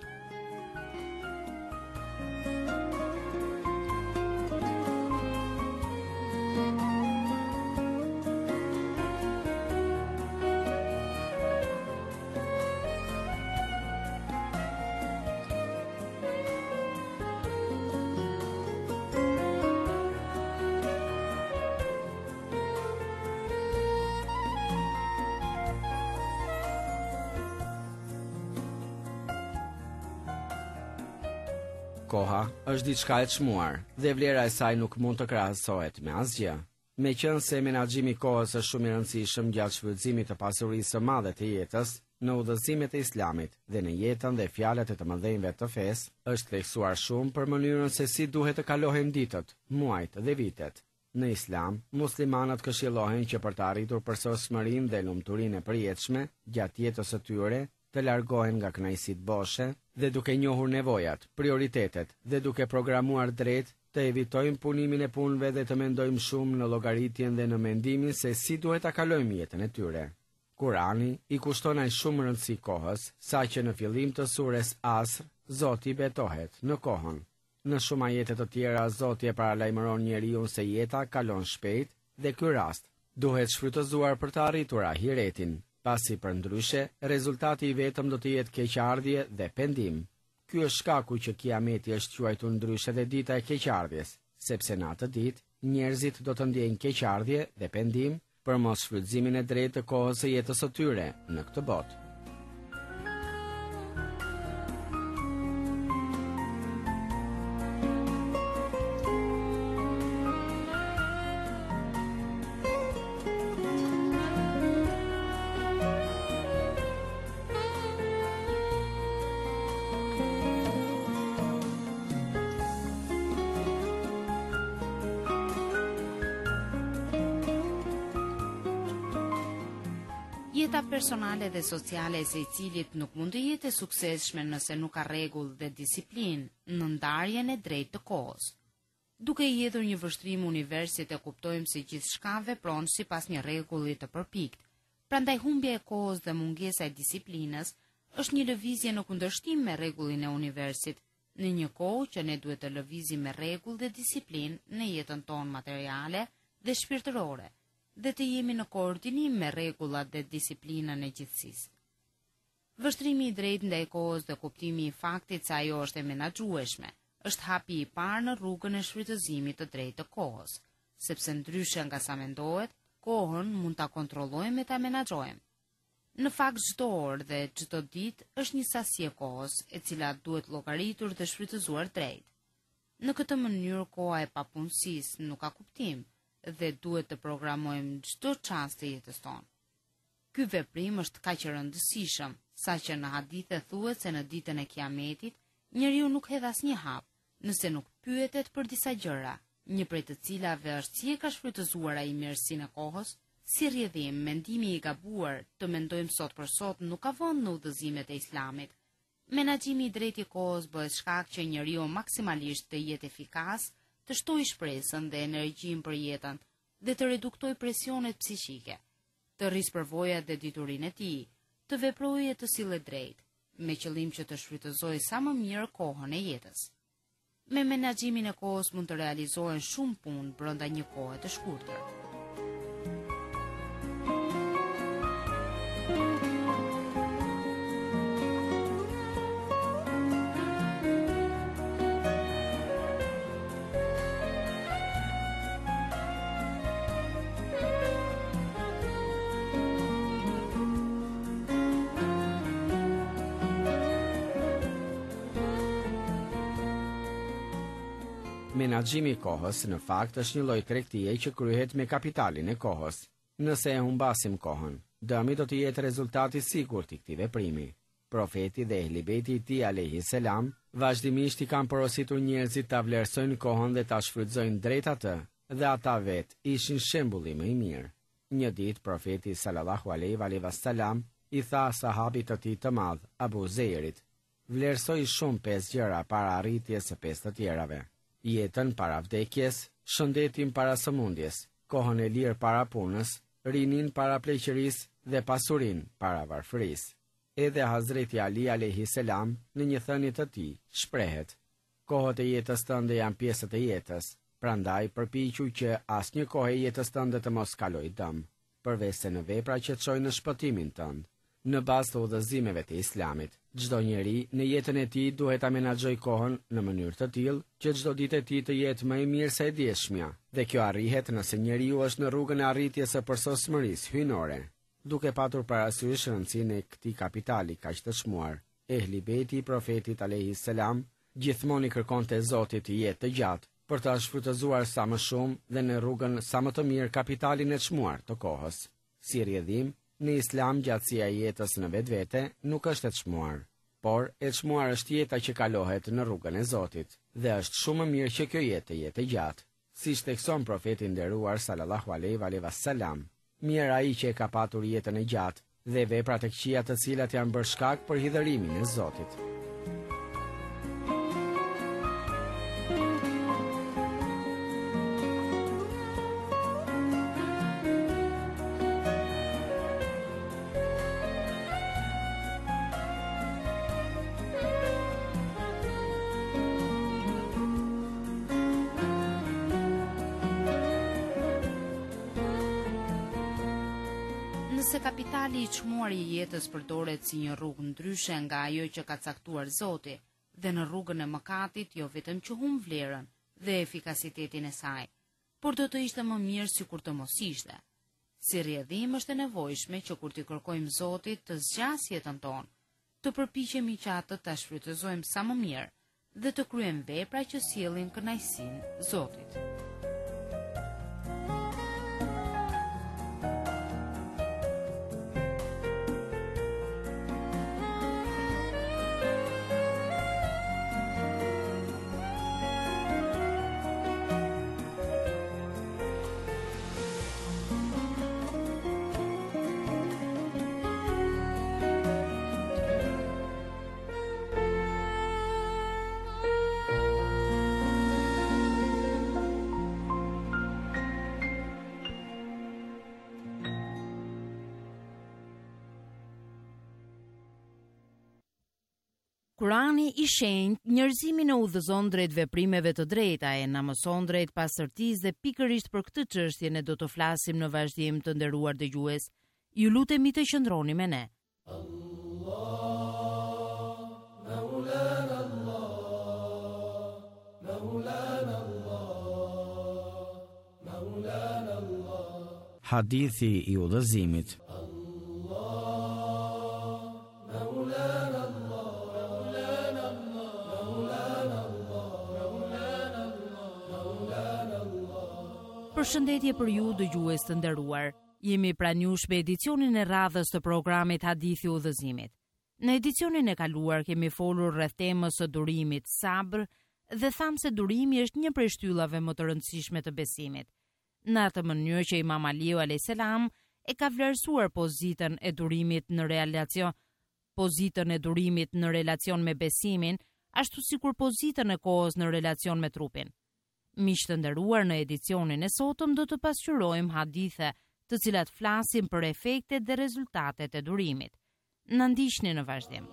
Koha është diçka e çmuar dhe vlera e saj nuk mund të krahasohet me asgjë. Meqense menaxhimi i kohës është shumë i rëndësishëm gjatë shfrytëzimit të pasurisë së madhe të jetës, në udhëzimet e Islamit dhe në jetën dhe fjalët e të mëdhenjve të fesë, është theksuar shumë për mënyrën se si duhet të kalohen ditët, muajt dhe vitet. Në Islam, muslimanët këshillohen që për të arritur përsosmërinë dhe lumturinë e përjetshme gjatë jetës së tyre, të largohen nga kënaqësitë boshe dhe duke njohur nevojat, prioritetet dhe duke programuar drejt, të evitojmë punimin e punëve dhe të mendojmë shumë në llogaritjen dhe në mendimin se si duhet ta kalojmë jetën e tyre. Kurani i kushton aq shumë rëndësi kohës, saqë në fillim të sures Asr, Zoti betohet në kohën. Në shumë ajete të tjera, Zoti e paralajmëron njeriu se jeta kalon shpejt dhe ky rast duhet shfrytëzuar për të arritur ahiretin. Pasi për ndryshe, rezultati i vetëm do të jetë keqardhje dhe pendim. Ky është shkaku që Kiameti është quajtur ndryshe dhe dita e keqardhjes, sepse në atë ditë njerëzit do të ndjejnë keqardhje dhe pendim për mos shfrytëzimin e drejtë të kohës së jetës së tyre në këtë botë. Jeta personale dhe sociale e secilit nuk mund të jetë e suksesshme nëse nuk ka rregull dhe disiplinë në ndarjen e drejtë të kohës. Duke i hedhur një vështrim universit e kuptojmë se gjithçka vepron sipas një rregulli të përpikt. Prandaj humbja e kohës dhe mungesa e disiplinës është një lëvizje në kundërshtim me rregullin e universit, në një kohë që ne duhet të lëvizim me rregull dhe disiplinë në jetën tonë materiale dhe shpirtërore, dhe të jemi në koordinim me rregullat dhe disiplinën e gjithësisë. Vështrimi i drejtë ndaj kohës dhe kuptimi i faktit se ajo është e menaxhueshme është hapi i parë në rrugën e shfrytëzimit të drejtë të kohës, sepse ndryshe nga sa mendohet, kohën mund ta kontrollojmë e ta menaxhojmë. Në fakt çdo orë dhe çdo ditë është një sasi e kohës, e cila duhet llogaritur dhe shfrytëzuar drejt. Në këtë mënyrë koha e papunësisë nuk ka kuptim dhe duhet të programojmë çdo çast të jetës tonë. Ky veprim është kaq i rëndësishëm, saqë në hadithe thuhet se në ditën e Kiametit njeriu nuk hedh asnjë hap, nëse nuk pyetet për disa gjëra, një prej të cilave është si e ka shfrytëzuar ai mirësinë e kohës. Si rrjedhim, mendimi i gabuar të mendojmë sot për sot nuk ka vënd në udhëzimet e Islamit. Menaxhimi i drejtë i kohës bëhet shkak që njeriu maksimalisht të jetë efikas, të shtojë shpresën dhe energjinë për jetën dhe të reduktoj presionet psiqike, të rispërvojë dhe diturinë e tij, të veprojë të sillet drejt, me qëllim që të shfrytëzojë sa më mirë kohën e jetës. Me menaxhimin e kohës mund të realizohen shumë punë brenda një kohe të shkurtër. Menaxhimi i kohës në fakt është një lloj tregtie që kryhet me kapitalin e kohës. Nëse e humbasim kohën, dëmi do të jetë rezultati i sigurt i këtij veprimi. Profeti dhe ehli bejti i tij alayhi selam vazhdimisht i kanë porositur njerëzit ta vlerësojnë kohën dhe ta shfrytëzojnë drejt atë, dhe ata vetë ishin shembulli më i mirë. Një ditë profeti sallallahu alaihi wasallam i tha sahabit të tij të madh, Abu Zeirit: "Vlerësoj shumë 5 gjëra para arritjes së 5 të tjerave: jetën para vdekjes, shëndetin para sëmundjes, kohën e lirë para punës, rinin para pleqërisë dhe pasurinë para varfërisë." Edhe Hazreti Ali alayhi selam në një thënie të tij shprehet: "Kohët e jetës tënde janë pjesët e jetës, prandaj përpiqu që asnjë kohë e jetës tënde të mos kaloj dëm, përveç se në vepra që të çojnë në shpëtimin tënd." Në bazë të udhëzimeve të Islamit, çdo njeri në jetën e tij duhet ta menaxhojë kohën në mënyrë të tillë që çdo ditë e tij të jetë më e mirë se e dieshmja, dhe kjo arrihet nëse njeriu është në rrugën e arritjes së përsosmërisë hyjnore. Duke patur parasysh rëndësinë e këtij kapitali kaq të çmuar, ehli bejti i profetit alayhi selam gjithmonë i kërkonte Zotit të jetë të gjatë për ta shfrytëzuar sa më shumë dhe në rrugën sa më të mirë kapitalin e çmuar të kohës. Si rrjedhim, në Islam gjatësia e jetës në vetvete nuk është e çmuar, por e çmuar është jeta që kalohet në rrugën e Zotit, dhe është shumë më mirë që kjo jetë të jetë gjatë. Siç thekson profeti nderuar sallallahu alaihi wasallam, mirë ai që e ka patur jetën e gjatë dhe veprat e këqija të cilat janë bërë shkak për hidhërimin e Zotit. Nëse kapitali i çmuar i jetës përdoret si një rrugë ndryshe nga ajo që ka caktuar Zoti, dhe në rrugën e mëkatit jo vetëm që humb vlerën dhe efikasitetin e saj, por do të ishte më mirë sikur të mos ishte. Si rrjedhim është e nevojshme që kur t'i kërkojmë Zotit të zgjas jetën tonë, të përpiqemi që atë ta shfrytëzojmë sa më mirë dhe të kryejmë vepra që sjellin kënaqësinë Zotit. Kurani i shenjtë njerëzimin e udhëzon drejt veprimeve të drejta e na mëson drejt pastërtisë dhe pikërisht për këtë çështje ne do të flasim në vazhdim të nderuar dëgjues. Ju lutemi të qëndroni me ne. Hadithi i udhëzimit. Përshëndetje për ju dëgjues të nderuar. Jemi pranë jush me edicionin e radhës të programit Hadithi i udhëzimit. Në edicionin e kaluar kemi folur rreth temës së durimit, sabër, dhe thamë se durimi është një prej shtyllave më të rëndësishme të besimit. Në atë mënyrë që Imam Aliu alayhis salam e ka vlerësuar pozitën e durimit në relacion me besimin, ashtu sikur pozitën e kohës në relacion me trupin. Miq të nderuar, në edicionin e sotëm do të pasqyrojmë hadithe të cilat flasin për efektet dhe rezultatet e durimit. Na ndiqni në vazhdim.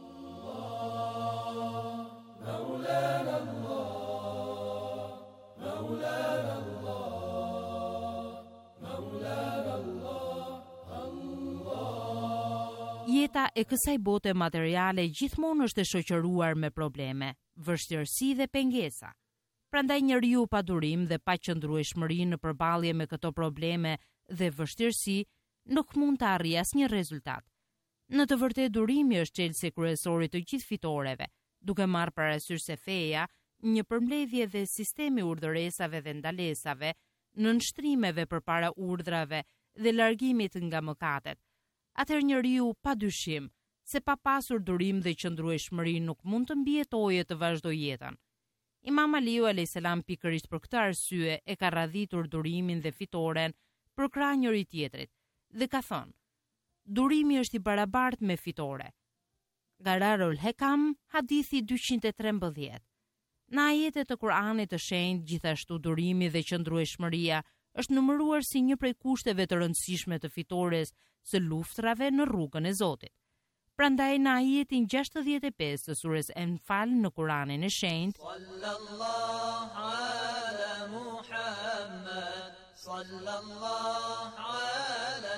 Jeta e kësaj bote materiale gjithmonë është e shoqëruar me probleme, vështirësi dhe pengesa. Prandaj njeriu pa durim dhe pa qëndrueshmëri në përballje me këto probleme dhe vështirësi nuk mund të arrijë asnjë rezultat. Në të vërtetë durimi është çelësi kryesor i të gjithë fitoreve, duke marrë parasysh se feja një përmbledhje dhe sistemi urdhëresave dhe ndalesave, nënshtrimeve përpara urdhrave dhe largimit nga mëkatet. Atëherë njeriu padyshim se pa pasur durim dhe qëndrueshmëri nuk mund të mbijetojë të vazhdojë jetën. Imam Aliu a.s. pikërisht për këtë arsye e ka radhitur durimin dhe fitoren për krah njëri tjetrit dhe ka thënë: durimi është i barabartë me fitore. Gararul Hekam, hadithi 213. Në ajetet të Kuranit të shenjtë, gjithashtu durimi dhe qëndrueshmëria është numëruar si një prej kushteve të rëndësishme të fitores së luftrave në rrugën e Zotit. Prandaj në ajetin 65 të surës Enfal në Kuranin e shenjtë, sallallahu ala Muhammad, sallallahu ala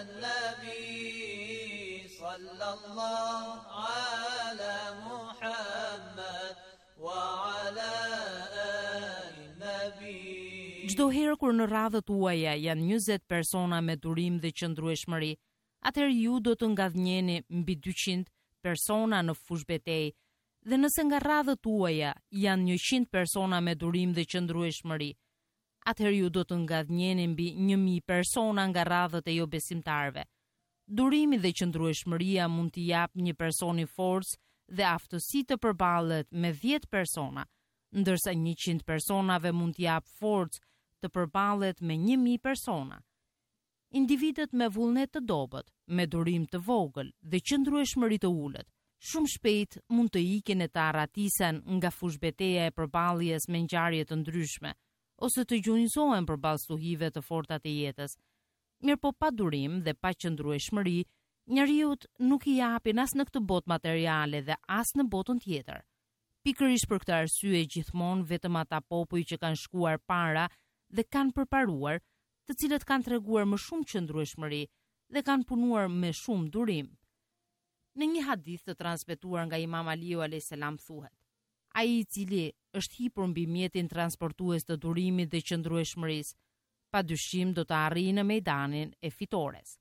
nabi, sallallahu ala Muhammad wa ala ali nabi. Çdo herë kur në radhët tuaja janë 20 persona me durim dhe qëndrueshmëri, atëherë ju do të ngadhnjeni mbi 200 persona në fush betejë, dhe nëse nga radhët tuaja janë 100 persona me durim dhe qëndrueshmëri, atëherë ju do të ngadhnjeni mbi 1000 persona nga radhët e jo besimtarve. Durimi dhe qëndrueshmëria mund t'i jap një personi forcë dhe aftësi të përballet me 10 persona, ndërsa 100 personave mund t'i jap forcë të përballet me 1000 persona. Individët me vullnet të dobët, me durim të vogël dhe qëndrueshmëri të ulët, shumë shpejt mund të ikin e të arratisen nga fushbeteja e përballjes me ngjarje të ndryshme, ose të gjunjëzohen përballë stuhive të forta të jetës. Mirëpo pa durim dhe pa qëndrueshmëri, njeriut nuk i japin as në këtë botë materiale dhe as në botën tjetër. Pikërisht për këtë arsye gjithmonë vetëm ata popull që kanë shkuar para dhe kanë përparuar, të cilët kanë treguar më shumë qëndrueshmëri dhe kanë punuar me shumë durim. Në një hadith të transmetuar nga Imam Aliu a.s. thuhet: ai i cili është hipur mbi mjetin transportues të durimit dhe qëndrueshmërisë, padyshim do të arrijë në mejdanin e fitores.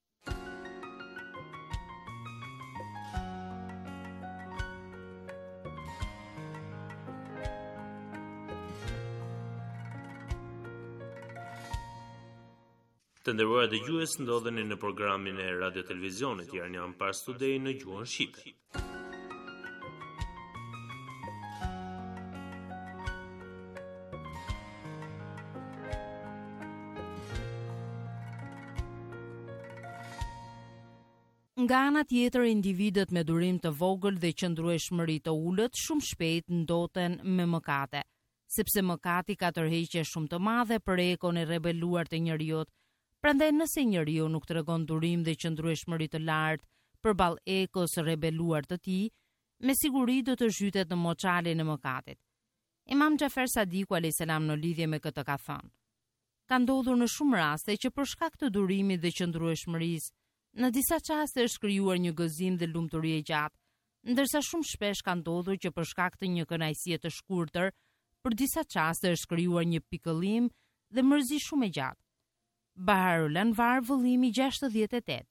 Të nderuar dëgjues, ndodheni në programin e Radio Televizionit Iranian Pars Today në gjuhën shqipe. Nga ana tjetër, individët me durim të vogël dhe qëndrueshmëri të ulët shumë shpejt ndoten me mëkate, sepse mëkati ka tërheqje shumë të madhe për ekon e rebeluar të njeriut. Prandaj nëse njeriu nuk tregon durim dhe qëndrueshmëri të lartë përballë ekos së rebeluar të tij, me siguri do të zhytet në moçalin e mëkatit. Imam Xhafer Sadiku a.s. në lidhje me këtë ka thënë: ka ndodhur në shumë raste që për shkak të durimit dhe qëndrueshmërisë, në disa çaste është krijuar një gëzim dhe lumturi e gjatë, ndërsa shumë shpesh ka ndodhur që për shkak të një kënaqësie të shkurtër, për disa çaste është krijuar një pikëllim dhe mërzi shumë e gjatë. Baharul Anvar, vëllimi 68.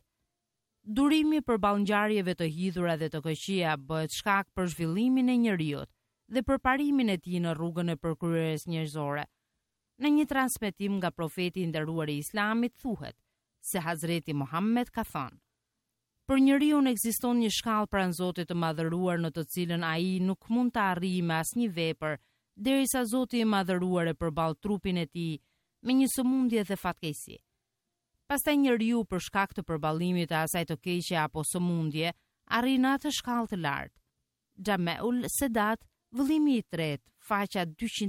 Durimi përballë ngjarjeve të hidhura dhe të këqija bëhet shkak për zhvillimin e njeriut dhe për parimin e tij në rrugën e përkryerjes njerëzore. Në një transmetim nga profeti i nderuar i Islamit thuhet se Hazreti Muhammed ka thënë: për njeriu ekziston një shkallë pranë Zotit të Madhëruar në të cilën ai nuk mund të arrijë me asnjë vepër derisa Zoti i Madhëruar e përball trupin e tij me një sëmundje dhe fatkeqësi. Pastaj njeriu për shkak të përballimit të asaj të keqe apo sëmundje arrin në atë shkallë të lartë. Jameul Sedat, vëllimi i tretë, faqja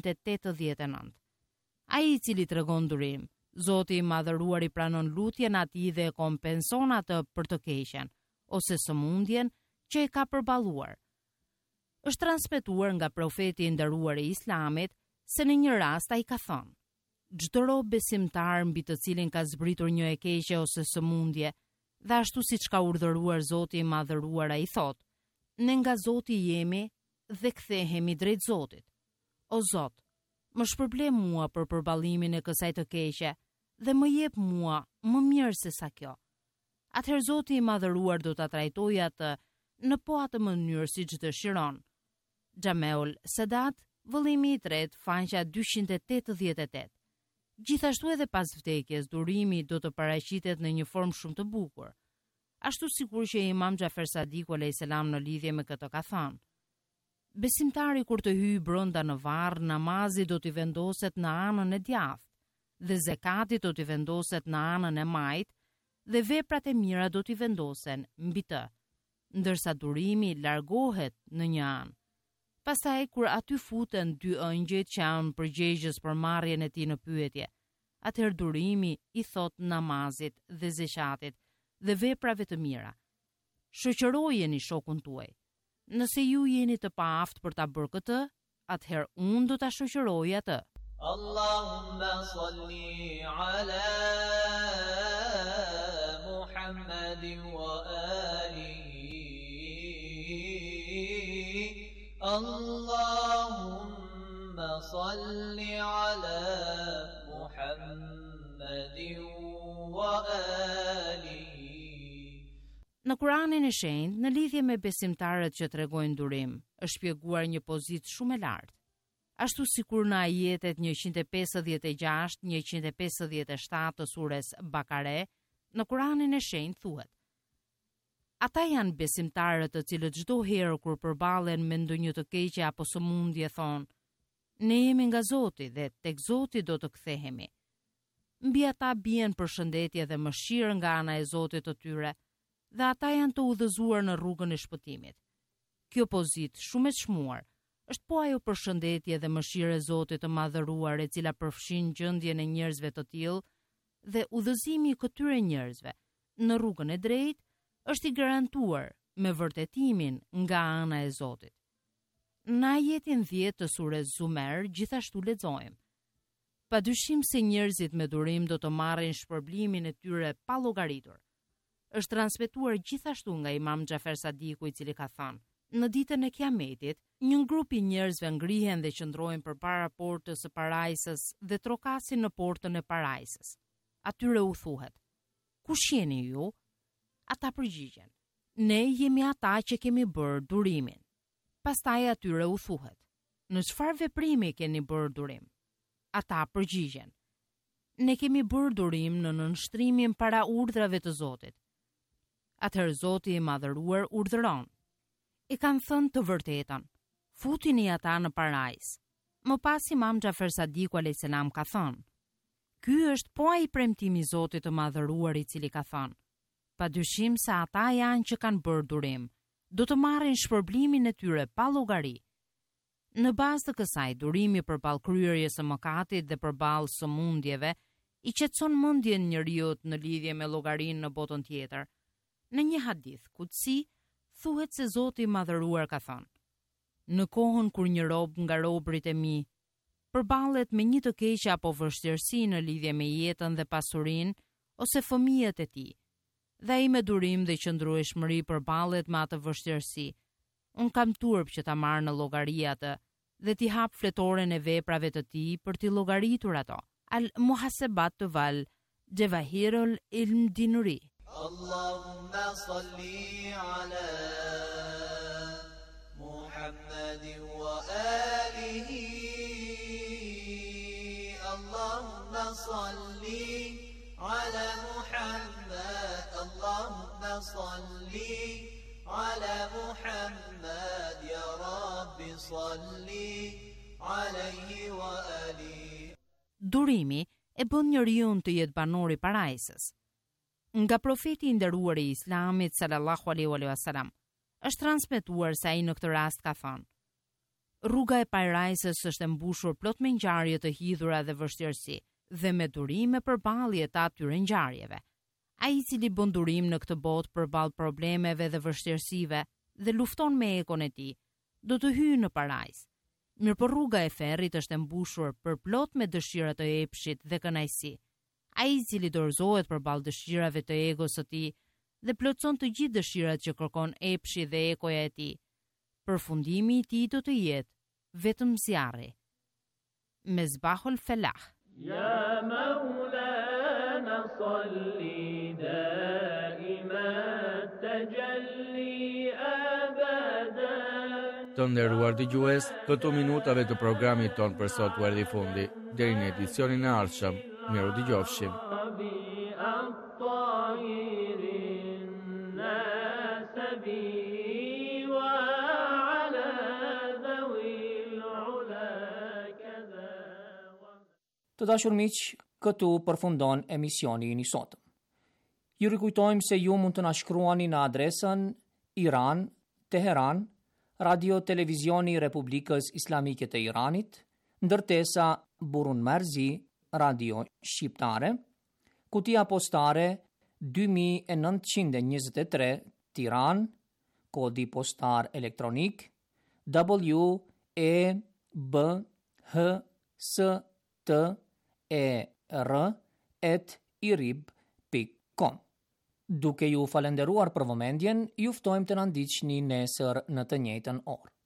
289. Ai i cili tregon durim, Zoti i Madhëruar i pranon lutjen atij dhe e kompenson atë për të keqen ose sëmundjen që e ka përballuar. Është transmetuar nga profeti i nderuar i Islamit se në një rast ai ka thënë: çdo rob besimtar mbi të cilin ka zbritur një e keqe ose sëmundje, dhe ashtu siç ka urdhëruar Zoti i Madhëruar, ai thotë: ne nga Zoti jemi dhe kthehemi drejt Zotit. O Zot, më shpërble mua për përballimin e kësaj të keqe dhe më jep mua më mirë se sa kjo. Atëherë Zoti i Madhëruar do ta trajtojë atë në po atë mënyrë siç dëshiron. Jameul Sedat, Vëllimi i tretë, faqja 288. Gjithashtu edhe pas vdekjes, durimi do të paraqitet në një formë shumë të bukur. Ashtu sikur që Imam Xhafer Sadiku a.s. në lidhje me këtë ka thënë: besimtari kur të hyjë brenda në varr, namazi do t'i vendoset në anën e djathtë, dhe zekati do t'i vendoset në anën e majtë, dhe veprat e mira do t'i vendosen mbi të, ndërsa durimi largohet në një anë. Pastaj kur aty futen dy ëngjëjt që janë përgjegjës për marrjen e tij në pyetje, atëherë durimi i thot namazit dhe zeqatit dhe veprave të mira: shoqërojeni shokun tuaj. Nëse ju jeni të paaft për ta bërë këtë, atëherë unë do ta shoqëroj atë. Allahumma salli ala Muhammadin wa alihi. Allahumma salli ala Muhammadin wa alihi. Në Kuranin e Shenjtë, në lidhje me besimtarët që tregojnë durim, është shpjeguar një pozitë shumë e lartë. Ashtu sikur në ajetet 156, 157 të surës Bakare, në Kuranin e Shenjtë thuhet: ata janë besimtarët të cilët çdo herë kur përballen me ndonjë të keqe apo sëmundje thonë: ne jemi nga Zoti dhe tek Zoti do të kthehemi. Mbi ata bien përshëndetje dhe mëshirë nga ana e Zotit të tyre, dhe ata janë të udhëzuar në rrugën e shpëtimit. Kjo pozitë shumë e çmuar është po ajo përshëndetje dhe mëshirë e Zotit të madhëruar e cila përfshin gjendjen e njerëzve të tillë, dhe udhëzimi i këtyre njerëzve në rrugën e drejtë është i garantuar me vërtetimin nga ana e Zotit. Në ajetin 10 të surës Zumer gjithashtu lexojmë: padyshim se njerëzit me durim do të marrin shpërblimin e tyre pa llogaritur. Është transmetuar gjithashtu nga Imam Xhafer Sadiku, i cili ka thënë: në ditën e Kiametit, një grup i njerëzve ngrihen dhe qëndrojnë përpara portës së parajsës dhe trokasin në portën e parajsës. Atyre u thuhet: kush jeni ju? Ata përgjigjen: ne jemi ata që kemi bërë durimin. Pastaj atyre u thuhet: në çfarë veprimi keni bërë durim? Ata përgjigjen: ne kemi bërë durim në nënshtrimin para urdhrave të Zotit. Atëherë Zoti i madhëruar urdhëron: e kanë thënë të vërtetën, futini ata në parajs. Më pas Imam Xhafer Sadiku a.s. ka thënë: ky është po ai premtimi i Zotit të madhëruar, i cili ka thënë: padyshim se ata janë që kanë bërë durim, do të marrin shpërblimin e tyre pa llogari. Në bazë të kësaj, durimi përballë kryerjes së mëkatit dhe përballë sëmundjeve i qetëson mendjen njeriut në lidhje me llogarinë në botën tjetër. Në një hadith kutsi thuhet se Zoti i madhëruar ka thënë: në kohën kur një rob nga robërit e mi përballet me një të keqe apo vështirësi në lidhje me jetën dhe pasurinë ose fëmijët e tij, dhe ai me durim dhe qëndrueshmëri përballet me atë vështirësi, unë kam turp që ta marr në llogari atë dhe t'i hap fletoren e veprave të tij për t'i llogaritur ato. Al-Muhasabat wal Jawahirul Ilm Dinuri. Allahumma salli ala Muhammadin wa alihi. Allahumma salli ala Muhammad. Allahumma salli ala Muhammad. Ya Rabbi salli alayhi wa alihi. Durimi e bën njeriu të jetë banor i parajsës. Nga profeti i nderuar i Islamit sallallahu alaihi wasallam është transmetuar se ai në këtë rast ka thënë: rruga e parajsës është e mbushur plot me ngjarje të hidhura dhe vështirësi, dhe me durime përballje të atyre ngjarjeve. Ai i cili bën durim në këtë botë përballë problemeve dhe vështirësive dhe lufton me ekon e tij, do të hyjë në parajsë. Mirëpo rruga e ferrit është e mbushur përplot me dëshira të epshit dhe kënaqësi. Ai i cili dorëzohet përballë dëshirave të egos së tij dhe plotson të gjithë dëshirat që kërkon epshi dhe ekoja e tij, përfundimi i tij do të jetë vetëm zjarri. Mezbahul Felah. Ya Maulana salli daiman tajalli abada. Të nderuar dëgjues, këtu minutave të programit ton për sot u erdhi fundi. Deri në edicionin e ardhshëm, miru dëgjofshim. Të dashur miq, këtu përfundon emisioni i sotëm. Ju rikujtojmë se ju mund të na shkruani në adresën Iran, Teheran, Radio Televizioni Republikës Islamike të Iranit, ndërtesa Burun Merzi, Radio Shqiptare, kutia postare 2923 Tiran, kodi postar elektronik WEBHSTER@irib.com. Duke ju falenderuar për vëmendjen, ju ftojmë të na ndiqni nesër në të njëjtën orë.